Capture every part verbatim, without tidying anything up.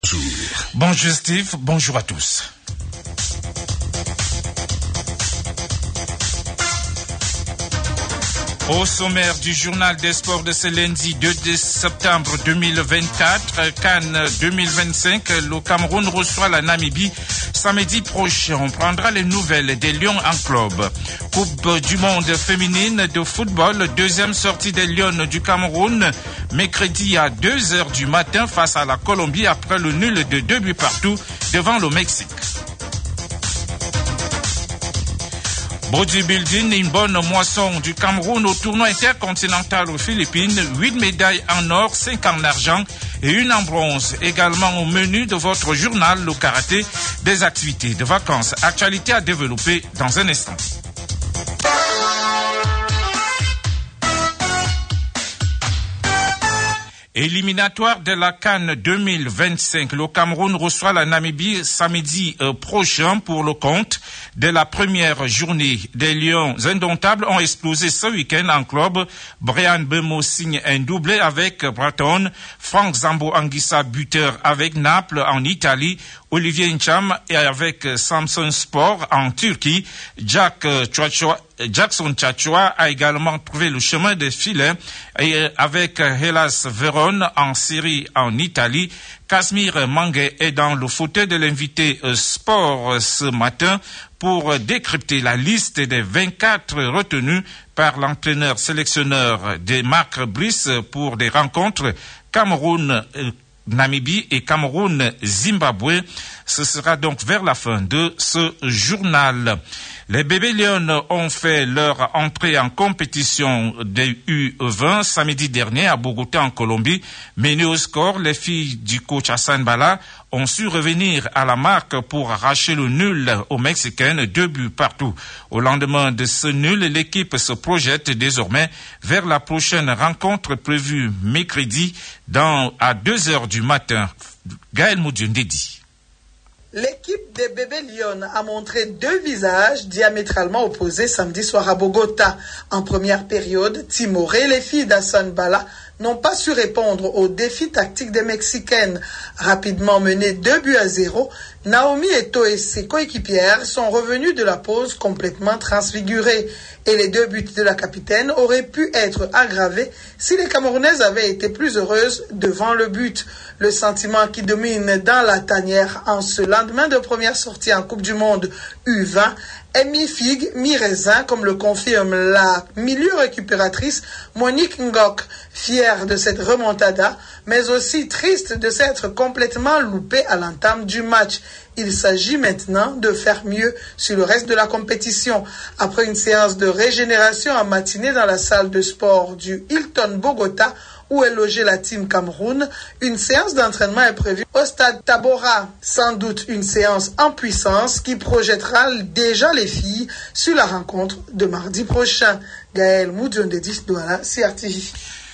Bonjour Steve, bonjour à tous. Au sommaire du journal des sports de ce lundi deux septembre deux mille vingt-quatre, Cannes deux mille vingt-cinq, le Cameroun reçoit la Namibie samedi prochain. On prendra les nouvelles des Lions en club. Coupe du monde féminine de football, deuxième sortie des Lions du Cameroun, mercredi à deux heures du matin face à la Colombie après le nul de deux buts partout devant le Mexique. Bodybuilding, une bonne moisson du Cameroun au tournoi intercontinental aux Philippines, huit médailles en or, cinq en argent et une en bronze. Également au menu de votre journal, le karaté, des activités de vacances. Actualité à développer dans un instant. Éliminatoire de la Cannes deux mille vingt-cinq. Le Cameroun reçoit la Namibie samedi euh, prochain pour le compte de la première journée. Des Lions indomptables ont explosé ce week-end en club. Brian Bemo signe un doublé avec Breton. Franck Zambo Anguissa buteur avec Naples en Italie. Olivier Ncham et avec Samson Sport en Turquie. Jack Chouachou Jackson Tchatchoua a également trouvé le chemin des filets et avec Hellas Vérone en Syrie en Italie. Casimir Mangué est dans le fauteuil de l'invité sport ce matin pour décrypter la liste des vingt-quatre retenus par l'entraîneur sélectionneur de Marc Brice pour des rencontres Cameroun Namibie et Cameroun-Zimbabwe. Ce sera donc vers la fin de ce journal. Les bébés Lions ont fait leur entrée en compétition des U vingt samedi dernier à Bogota en Colombie. Menées au score, les filles du coach Hassan Bala ont su revenir à la marque pour arracher le nul aux Mexicaines, deux buts partout. Au lendemain de ce nul, l'équipe se projette désormais vers la prochaine rencontre prévue mercredi dans, à deux heures du matin. Gaël Moudjundedi. L'équipe des bébés Lions a montré deux visages diamétralement opposés samedi soir à Bogota. En première période, timorées, les filles d'Hassan Bala n'ont pas su répondre aux défis tactiques des Mexicaines. Rapidement menées deux buts à zéro, Naomi Eto'o et ses coéquipières sont revenues de la pause complètement transfigurées. Et les deux buts de la capitaine auraient pu être aggravés si les Camerounaises avaient été plus heureuses devant le but. Le sentiment qui domine dans la tanière en ce lendemain de première sortie en Coupe du Monde U vingt est mi-figue, mi-raisin, comme le confirme la milieu récupératrice Monique Ngok, fière de cette remontada, mais aussi triste de s'être complètement loupée à l'entame du match. Il s'agit maintenant de faire mieux sur le reste de la compétition. Après une séance de régénération en matinée dans la salle de sport du Hilton Bogota, où est logée la Team Cameroun, une séance d'entraînement est prévue au stade Tabora. Sans doute une séance en puissance qui projettera déjà les filles sur la rencontre de mardi prochain. Gaël Moudjondedi, Douala, C R T V.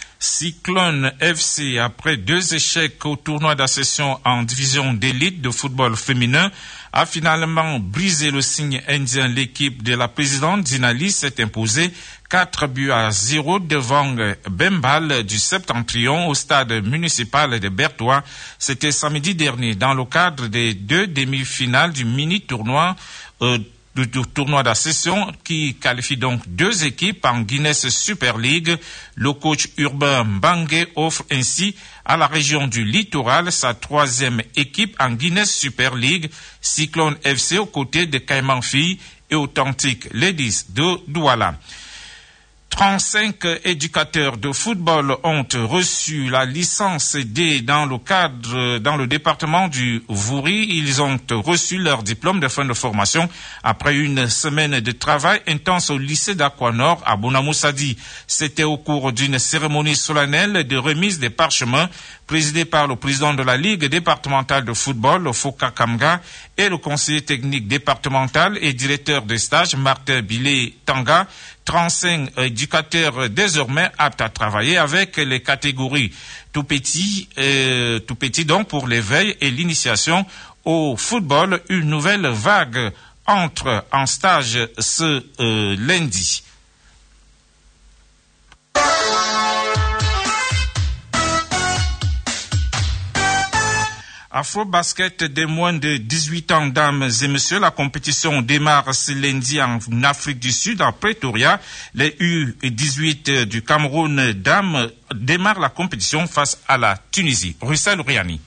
Cyclone F C, après deux échecs au tournoi d'accession en division d'élite de football féminin, a finalement brisé le signe indien. L'équipe de la présidente Dinali s'est imposée quatre buts à zéro devant Bembal du Septentrion au stade municipal de Bertois. C'était samedi dernier dans le cadre des deux demi-finales du mini-tournoi euh, du tournoi d'accession qui qualifie donc deux équipes en Guinness Super League. Le coach Urbain Mbangue offre ainsi à la région du Littoral sa troisième équipe en Guinness Super League, Cyclone F C aux côtés de Caïman Filles et Authentic Ladies de Douala. trente-cinq éducateurs de football ont reçu la licence D dans le cadre, dans le département du Vouri. Ils ont reçu leur diplôme de fin de formation après une semaine de travail intense au lycée d'Aquanor à Bonamoussadi. C'était au cours d'une cérémonie solennelle de remise des parchemins présidée par le président de la Ligue départementale de football, Foka Kamga, et le conseiller technique départemental et directeur de stage, Martin Bilé Tanga. trente-cinq éducateurs désormais aptes à travailler avec les catégories tout petit, euh, tout petit donc pour l'éveil et l'initiation au football. Une nouvelle vague entre en stage ce euh, lundi. Afro-basket des moins de dix-huit ans, dames et messieurs, la compétition démarre ce lundi en Afrique du Sud, à Pretoria. Les U dix-huit du Cameroun dames démarrent la compétition face à la Tunisie. Russell Riani.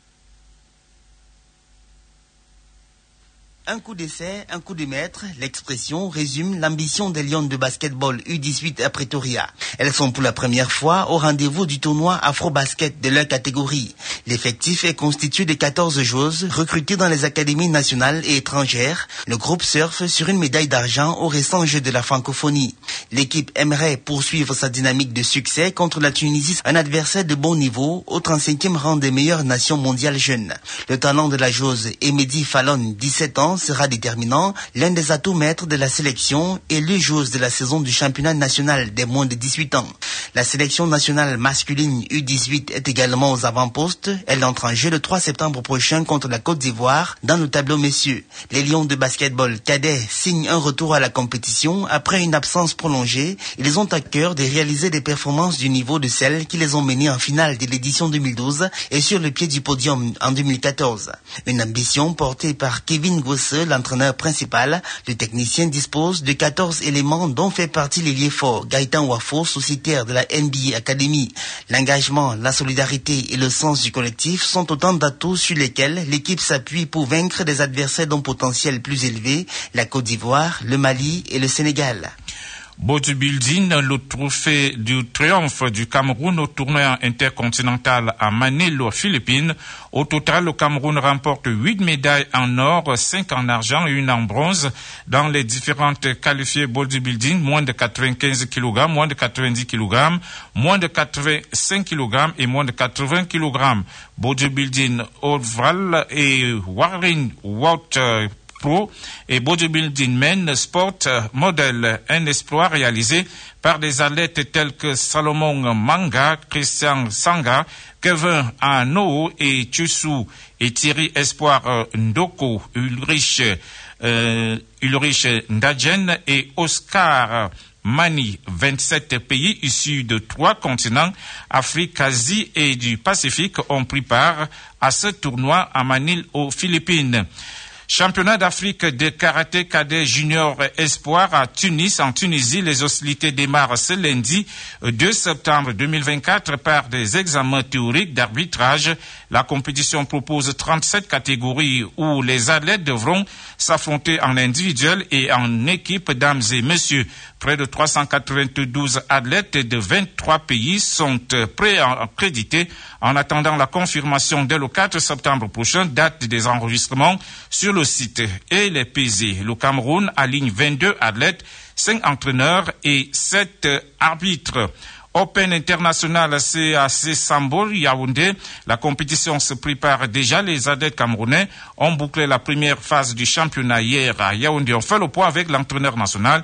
Un coup d'essai, un coup de maître, l'expression résume l'ambition des Lions de basketball U dix-huit à Pretoria. Elles sont pour la première fois au rendez-vous du tournoi Afro-basket de leur catégorie. L'effectif est constitué de quatorze joueuses recrutées dans les académies nationales et étrangères. Le groupe surfe sur une médaille d'argent au récent jeu de la francophonie. L'équipe aimerait poursuivre sa dynamique de succès contre la Tunisie, un adversaire de bon niveau, au trente-cinquième rang des meilleures nations mondiales jeunes. Le talent de la joueuse Emedi Fallon, dix-sept ans, sera déterminant, l'un des atouts maîtres de la sélection et le joueuse de la saison du championnat national des moins de dix-huit ans. La sélection nationale masculine U dix-huit est également aux avant-postes. Elle entre en jeu le trois septembre prochain contre la Côte d'Ivoire dans le tableau messieurs. Les Lions de basketball cadets signent un retour à la compétition après une absence prolongée. Ils ont à cœur de réaliser des performances du niveau de celles qui les ont menés en finale de l'édition deux mille douze et sur le pied du podium en deux mille quatorze. Une ambition portée par Kevin Gosse, l'entraîneur principal. Le technicien dispose de quatorze éléments dont fait partie l'ailier fort Gaëtan Wafo, sociétaire de la N B A Academy. L'engagement, la solidarité et le sens du collectif sont autant d'atouts sur lesquels l'équipe s'appuie pour vaincre des adversaires d'un potentiel plus élevé, la Côte d'Ivoire, le Mali et le Sénégal. Bodybuilding, le trophée du triomphe du Cameroun au tournoi intercontinental à Manille, aux Philippines. Au total, le Cameroun remporte huit médailles en or, cinq en argent et une en bronze dans les différentes qualifiées bodybuilding, moins de quatre-vingt-quinze kilogrammes, moins de quatre-vingt-dix kilogrammes, moins de quatre-vingt-cinq kilogrammes et moins de quatre-vingts kilogrammes. Bodybuilding Oval et Warring Water Pro et Bodybuilding Men Sport Model, un exploit réalisé par des athlètes tels que Salomon Manga, Christian Sanga, Kevin Ano et Tchusu et Thierry Espoir euh, Ndoko, Ulrich, euh, Ulrich Ndadjen et Oscar Mani. vingt-sept pays issus de trois continents, Afrique, Asie et du Pacifique, ont pris part à ce tournoi à Manille aux Philippines. Championnat d'Afrique de karaté cadet junior espoir à Tunis, en Tunisie. Les hostilités démarrent ce lundi deux septembre deux mille vingt-quatre par des examens théoriques d'arbitrage. La compétition propose trente-sept catégories où les athlètes devront s'affronter en individuel et en équipe. Dames et messieurs, près de trois cent quatre-vingt-douze athlètes de vingt-trois pays sont prêts à accréditer en attendant la confirmation dès le quatre septembre prochain, date des enregistrements sur le site. Et les pesées. Le Cameroun aligne vingt-deux athlètes, cinq entraîneurs et sept arbitres. Open International C A C Sambour, Yaoundé. La compétition se prépare déjà. Les athlètes camerounais ont bouclé la première phase du championnat hier à Yaoundé. On fait le point avec l'entraîneur national,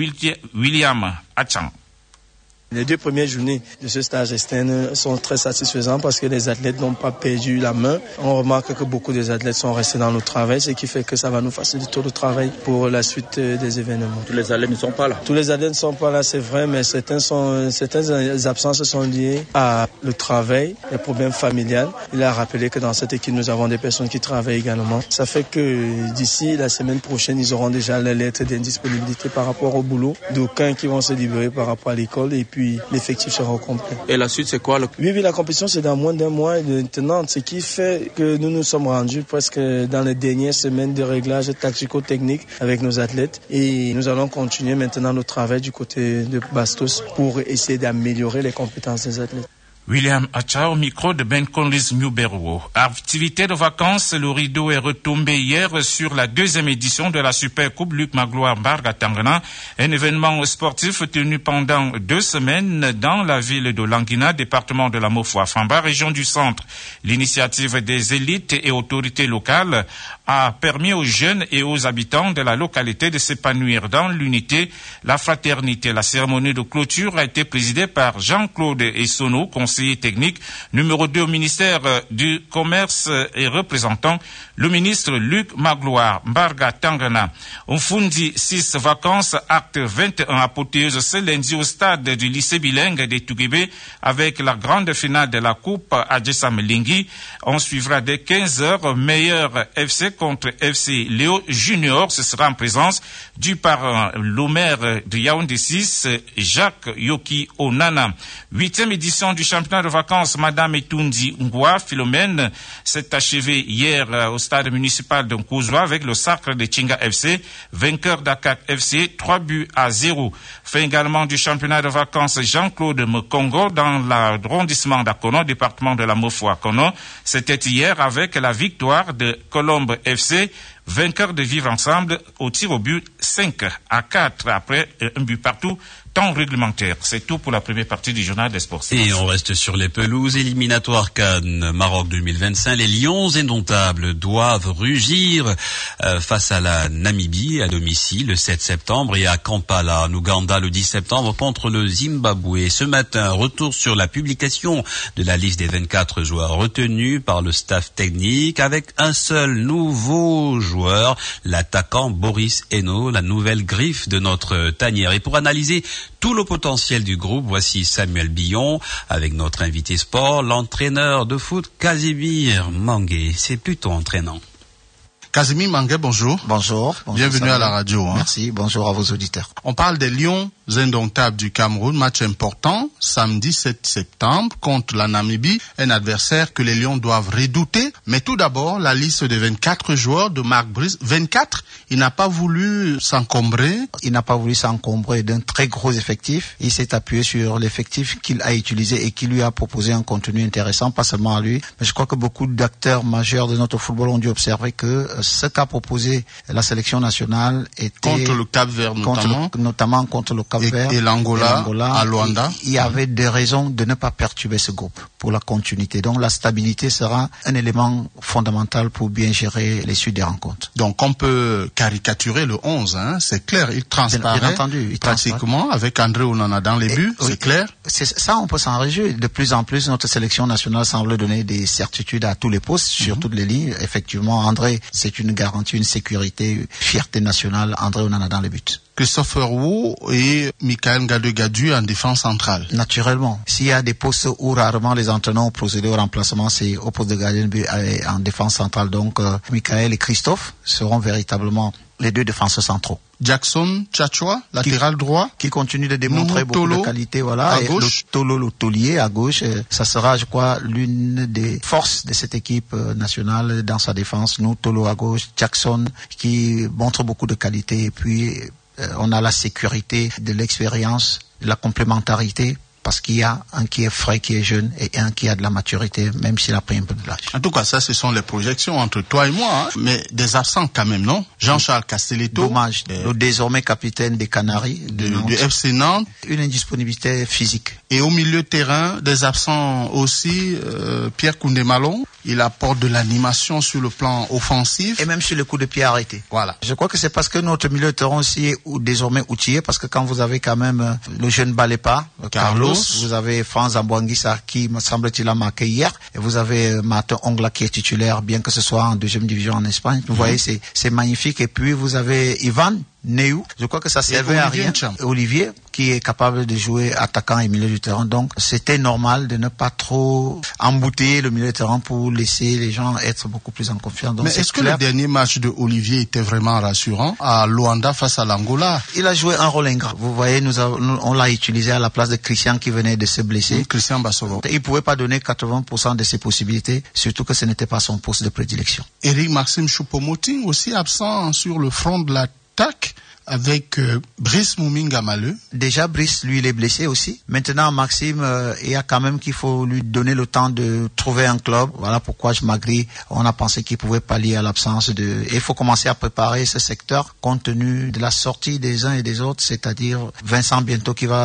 William Achang. Les deux premières journées de ce stage externe sont très satisfaisantes parce que les athlètes n'ont pas perdu la main. On remarque que beaucoup des athlètes sont restés dans le travail, ce qui fait que ça va nous faciliter le travail pour la suite des événements. Tous les athlètes ne sont pas là. Tous les athlètes ne sont pas là, c'est vrai, mais certains sont, certaines absences sont liées à le travail, les problèmes familiales. Il a rappelé que dans cette équipe, nous avons des personnes qui travaillent également. Ça fait que d'ici la semaine prochaine, ils auront déjà les lettres d'indisponibilité par rapport au boulot. D'aucuns qui vont se libérer par rapport à l'école et puis Puis l'effectif sera au complet. Et la suite, c'est quoi le... Oui, oui, la compétition, c'est dans moins d'un mois et maintenant, ce qui fait que nous nous sommes rendus presque dans les dernières semaines de réglage tactico-technique avec nos athlètes. Et nous allons continuer maintenant notre travail du côté de Bastos pour essayer d'améliorer les compétences des athlètes. William Acha au micro de Ben Conlis Muberwo. Activité de vacances, le rideau est retombé hier sur la deuxième édition de la Super Coupe Luc Magloire Barg à Tangana, un événement sportif tenu pendant deux semaines dans la ville de Languina, département de la Mofo-Famba, région du centre. L'initiative des élites et autorités locales a permis aux jeunes et aux habitants de la localité de s'épanouir dans l'unité, la fraternité. La cérémonie de clôture a été présidée par Jean-Claude Essonneau, conseiller conseiller technique numéro deux au ministère du Commerce et représentant le ministre Luc Magloire. Mbarga Tangana. Umfundi six vacances, acte vingt et un, apothéose ce lundi au stade du lycée bilingue de Touguébé avec la grande finale de la Coupe à Djessam-Lingui. On suivra dès quinze heures meilleur F C contre F C Léo Junior. Ce sera en présence du parrain, le maire de Yaoundé six, Jacques Yoki Onana. Huitième édition du championnat de vacances Madame Etundi Ngwa Philomène s'est achevée hier au stade municipal de Nkouzoua avec le sacre de Chinga F C, vainqueur d'Akak F C, trois buts à zéro. Fin également du championnat de vacances Jean-Claude Mkongo dans l'arrondissement d'Akono, département de la Mofo-Akono. C'était hier avec la victoire de Colombe F C, vainqueur de vivre ensemble au tir au but cinq à quatre après un but partout. Temps réglementaire. C'est tout pour la première partie du journal des sports. Et on reste sur les pelouses éliminatoires Cannes Maroc deux mille vingt-cinq. Les Lions indomptables doivent rugir euh, face à la Namibie à domicile le sept septembre et à Kampala en Ouganda le dix septembre contre le Zimbabwe. Ce matin, retour sur la publication de la liste des vingt-quatre joueurs retenus par le staff technique avec un seul nouveau joueur, l'attaquant Boris Eno, la nouvelle griffe de notre tanière. Et pour analyser tout le potentiel du groupe, voici Samuel Billon avec notre invité sport, l'entraîneur de foot Casimir Mangué. C'est plutôt entraînant. Casimir Mangué, bonjour. Bonjour. bonjour Bienvenue Samuel. à la radio. Hein. Merci, bonjour à vos auditeurs. On parle des Lions indomptables du Cameroun, match important, samedi sept septembre contre la Namibie, un adversaire que les Lions doivent redouter. Mais tout d'abord, la liste des vingt-quatre joueurs de Marc Brice. vingt-quatre, il n'a pas voulu s'encombrer. Il n'a pas voulu s'encombrer d'un très gros effectif. Il s'est appuyé sur l'effectif qu'il a utilisé et qui lui a proposé un contenu intéressant, pas seulement à lui. Mais je crois que beaucoup d'acteurs majeurs de notre football ont dû observer que ce qu'a proposé la sélection nationale était... Contre le Cap-Vert notamment. Contre le, notamment contre le Cap-Vert. Et, et l'Angola, à Luanda. Il y avait des raisons de ne pas perturber ce groupe pour la continuité. Donc la stabilité sera un élément fondamental pour bien gérer les suites des rencontres. Donc on peut caricaturer le onze, hein, c'est clair. Il transparaît bien entendu, il pratiquement transparaît. Avec André Onana dans les buts, et, c'est oui, clair. C'est, ça, on peut s'en réjouir. De plus en plus, notre sélection nationale semble donner des certitudes à tous les postes, sur mm-hmm. toutes les lignes. Effectivement, André, c'est une garantie, une sécurité, fierté nationale. André Onana dans les buts. Christopher Wu et Michael Gadou en défense centrale. Naturellement. S'il y a des postes où rarement les entraîneurs ont procédé au remplacement, c'est au poste de gardien en défense centrale. Donc, euh, Michael et Christophe seront véritablement les deux défenseurs centraux. Jackson Tchatchoua, latéral qui, droit. Qui continue de démontrer beaucoup Tolo, de qualité, voilà. À et gauche. Le Tolo, le taulier à gauche. Ça sera, je crois, l'une des forces de cette équipe nationale dans sa défense. Nous, Tolo à gauche, Jackson qui montre beaucoup de qualité et puis on a la sécurité de l'expérience, de la complémentarité, parce qu'il y a un qui est frais, qui est jeune, et un qui a de la maturité, même s'il a pris un peu de l'âge. En tout cas, ça, ce sont les projections entre toi et moi, hein. Mais des absents quand même, non? Jean-Charles Castelletto. Dommage. Euh, le désormais capitaine des Canaries. De, de, de F C Nantes. Une indisponibilité physique. Et au milieu de terrain, des absents aussi, euh, Pierre Koundé-Malon. Il apporte de l'animation sur le plan offensif. Et même sur le coup de pied arrêté. Voilà. Je crois que c'est parce que notre milieu de terrain aussi est désormais outillé, parce que quand vous avez quand même le jeune Balépa, Carlos, vous avez Franz Ambouanguissa qui, me semble-t-il, a marqué hier, et vous avez Martin Ongla qui est titulaire, bien que ce soit en deuxième division en Espagne. Vous mmh. voyez, c'est, c'est magnifique. Et puis vous avez Ivan Néou, je crois que ça servait à rien. Ncham. Olivier, qui est capable de jouer attaquant et milieu du terrain. Donc, c'était normal de ne pas trop embouteiller le milieu du terrain pour laisser les gens être beaucoup plus en confiance. Donc, mais est-ce que le dernier match de Olivier était vraiment rassurant à Luanda face à l'Angola? Il a joué un rôle ingrat. Vous voyez, nous, avons, nous on l'a utilisé à la place de Christian qui venait de se blesser. Oui, Christian Bassoro. Il pouvait pas donner quatre-vingts pour cent de ses possibilités, surtout que ce n'était pas son poste de prédilection. Eric Maxime Choupo-Moting aussi absent sur le front de l'attaque. Avec euh, Brice Mouminga Maleu. Déjà, Brice, lui, il est blessé aussi. Maintenant, Maxime, euh, il y a quand même qu'il faut lui donner le temps de trouver un club. Voilà pourquoi je m'agrée. On a pensé qu'il pouvait pallier à l'absence de... Et il faut commencer à préparer ce secteur compte tenu de la sortie des uns et des autres, c'est-à-dire Vincent bientôt qui va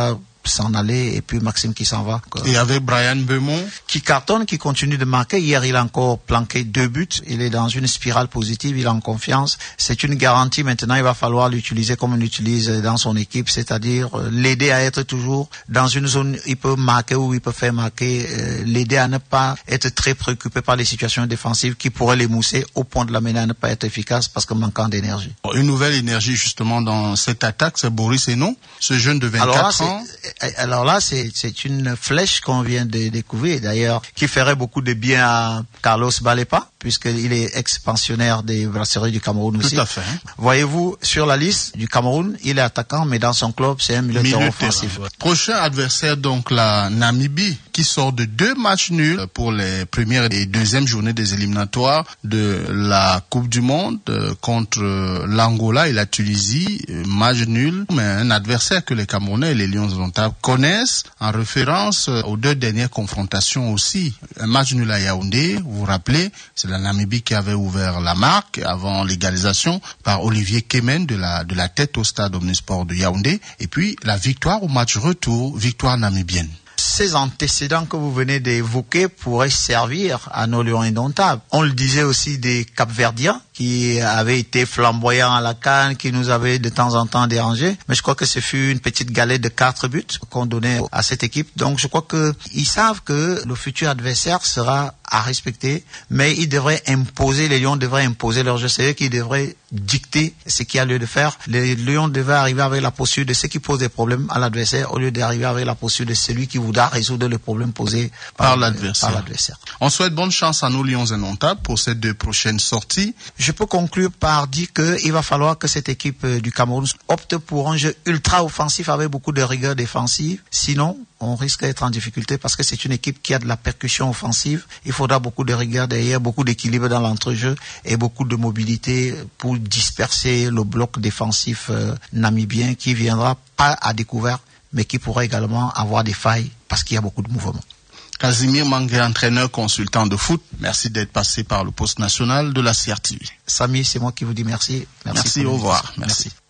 s'en aller et puis Maxime qui s'en va. Et avec Brian Beaumont qui cartonne, qui continue de marquer. Hier, il a encore planqué deux buts. Il est dans une spirale positive, il est en confiance. C'est une garantie. Maintenant, il va falloir l'utiliser comme on l'utilise dans son équipe, c'est-à-dire euh, l'aider à être toujours dans une zone où il peut marquer ou il peut faire marquer, euh, l'aider à ne pas être très préoccupé par les situations défensives qui pourraient l'émousser au point de l'amener à ne pas être efficace parce que manquant d'énergie. Une nouvelle énergie justement dans cette attaque, c'est Boris Hénon, ce jeune de vingt-quatre ans. Alors là, c'est, c'est une flèche qu'on vient de découvrir, d'ailleurs, qui ferait beaucoup de bien à Carlos Balepa, puisqu'il est ex-pensionnaire des brasseries du Cameroun aussi. Tout à fait. Voyez-vous, sur la liste du Cameroun, il est attaquant, mais dans son club, c'est un milieu de terrain offensif. Ouais. Prochain adversaire, donc la Namibie, qui sort de deux matchs nuls pour les premières et deuxièmes journées des éliminatoires de la Coupe du Monde contre l'Angola et la Tunisie. Match nul, mais un adversaire que les Camerounais et les Lions indomptables connaissent en référence aux deux dernières confrontations aussi. Un match nul à Yaoundé, vous vous rappelez, c'est la Namibie qui avait ouvert la marque avant l'égalisation par Olivier Kemen de la, de la tête au stade Omnisport de Yaoundé. Et puis la victoire au match retour, victoire namibienne. Ces antécédents que vous venez d'évoquer pourraient servir à nos Lions indomptables. On le disait aussi des Cap-Verdiens qui avaient été flamboyants à la CAN, qui nous avaient de temps en temps dérangés. Mais je crois que ce fut une petite galette de quatre buts qu'on donnait à cette équipe. Donc je crois que ils savent que le futur adversaire sera à respecter, mais ils devraient imposer, les Lions devraient imposer leur jeu. C'est eux qui devraient dicter ce qu'il y a lieu de faire. Les Lions devraient arriver avec la posture de ceux qui posent des problèmes à l'adversaire au lieu d'arriver avec la posture de celui qui voudra résoudre le problème posé par, par, l'adversaire. par l'adversaire. On souhaite bonne chance à nos Lions indomptables pour ces deux prochaines sorties. Je peux conclure par dire qu'il va falloir que cette équipe du Cameroun opte pour un jeu ultra offensif avec beaucoup de rigueur défensive. Sinon, on risque d'être en difficulté parce que c'est une équipe qui a de la percussion offensive. Il faudra beaucoup de rigueur derrière, beaucoup d'équilibre dans l'entrejeu et beaucoup de mobilité pour disperser le bloc défensif euh, namibien qui viendra pas à découvert, mais qui pourra également avoir des failles parce qu'il y a beaucoup de mouvements. Casimir Mangué, entraîneur consultant de foot, merci d'être passé par le poste national de la C R T V. Samy, c'est moi qui vous dis merci. Merci, merci au revoir. Merci. merci.